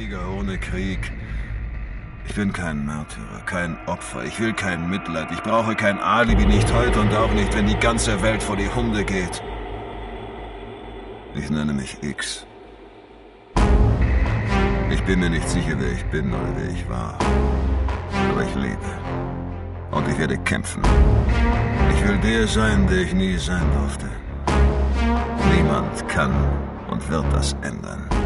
Sieger ohne Krieg. Ich bin kein Märtyrer, kein Opfer. Ich will kein Mitleid. Ich brauche kein Alibi, nicht heute und auch nicht, wenn die ganze Welt vor die Hunde geht. Ich nenne mich X. Ich bin mir nicht sicher, wer ich bin oder wer ich war. Aber ich lebe. Und ich werde kämpfen. Ich will der sein, der ich nie sein durfte. Niemand kann und wird das ändern.